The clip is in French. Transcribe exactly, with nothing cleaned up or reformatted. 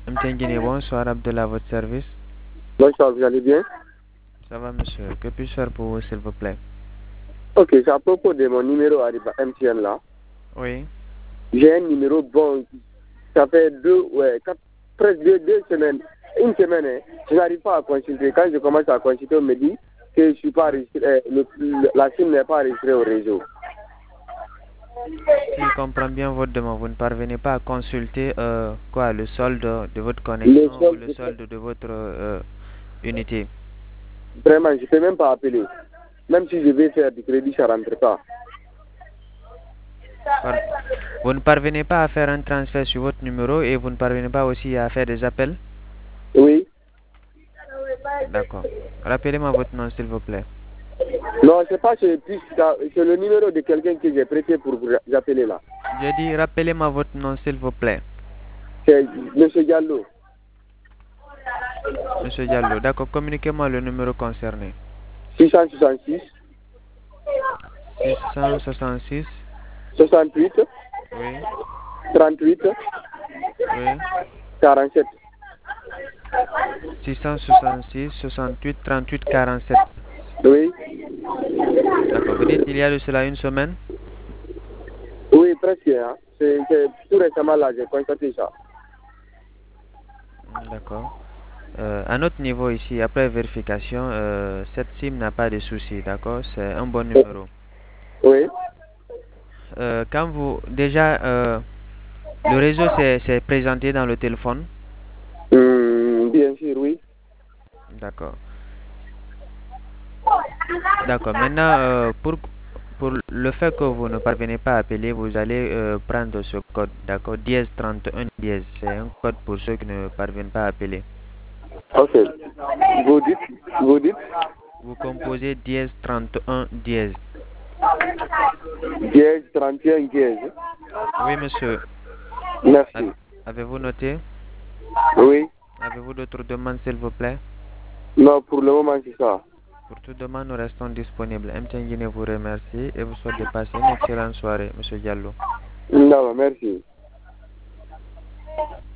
M T N Guinée, bonsoir, Abdullah, à votre service. Bonsoir, vous allez bien? Ça va, monsieur. Que puis-je faire pour vous, s'il vous plaît? Ok, c'est à propos de mon numéro à M T N là. Oui. J'ai un numéro bon, ça fait deux, ouais, quatre, presque deux, deux semaines, une semaine, hein, je n'arrive pas à consulter. Quand je commence à consulter, on me dit que je suis pas enregistré, euh, le- le- la SIM n'est pas enregistrée au réseau. Si je comprends bien votre demande, vous ne parvenez pas à consulter euh, quoi, le solde de votre Le connexion ou seul, le solde de votre euh, unité. vraiment, je ne peux même pas appeler. Même si je vais faire du crédit, ça ne rentre pas. Par- Vous ne parvenez pas à faire un transfert sur votre numéro et vous ne parvenez pas aussi à faire des appels? Oui. D'accord. Rappelez-moi votre nom, s'il vous plaît. Non, c'est pas c'est plus ça, c'est le numéro de quelqu'un que j'ai prêté pour vous appeler là. J'ai dit, rappelez-moi votre nom, s'il vous plaît. C'est M. Diallo. Monsieur Diallo, d'accord, communiquez-moi le numéro concerné. six cent soixante-six, six cent soixante-six, soixante-huit, oui, trente-huit, oui. quarante-sept. six cent soixante-six, soixante-huit, trente-huit, quarante-sept. Oui. D'accord, vous dites il y a de cela une semaine? Oui, presque. Hein. C'est tout récemment là, j'ai constaté ça. D'accord. Euh, à notre niveau ici, après vérification, euh, cette SIM n'a pas de souci, d'accord? C'est un bon numéro. Oui. Euh, quand vous... Déjà, euh, le réseau s'est présenté dans le téléphone? Mmh, bien sûr, oui. D'accord. D'accord. Maintenant, euh, pour, pour le fait que vous ne parvenez pas à appeler, vous allez euh, prendre ce code, d'accord? Dièse trente et un dièse. C'est un code pour ceux qui ne parviennent pas à appeler. Ok. Vous dites, vous dites Vous composez dièse trente et un dièse. dièse, trente et un dièse. Oui, monsieur. Merci. Avez-vous noté? Oui. Avez-vous d'autres demandes, s'il vous plaît? Non, pour le moment, c'est ça. Pour toute demande, nous restons disponibles. M T N Guinée vous remercie et vous souhaite de passer une excellente soirée, monsieur Diallo. Non, merci.